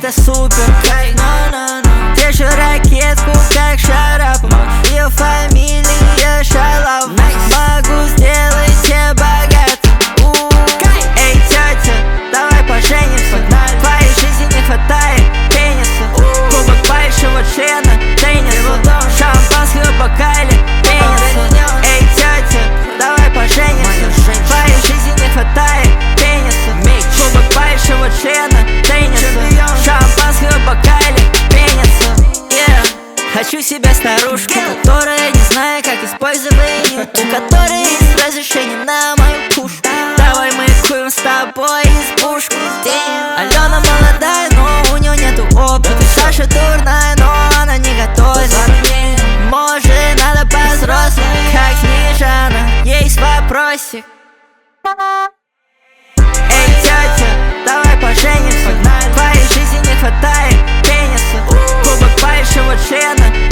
я супер. Держу ракетку, как Шарапов. Ее фамилия Шалав. Могу сделать тебя богатым. Эй, тетя, давай поженимся. Твоей жизни не хватает пениса. Кубок большого члена, теннис. Шампанского в бокале, пениса. Эй, тетя, давай поженимся. Твоей жизни не хватает пениса. Кубок большого члена, теннис. Шампанского в бокале, пениса. Хочу себе старушку, которая не знает, как использовать нюд, у которой есть разрешение на мою пушку. Давай мы куем с тобой из пушку. Алена молодая, но у нее нету опыта. Саша дурная, но она не готовит. Может, надо по-взрослому, как Снежана. Есть вопросик. Эй, тетя, давай поженимся. Твоей жизни не хватает пениса. Кубок большого члена,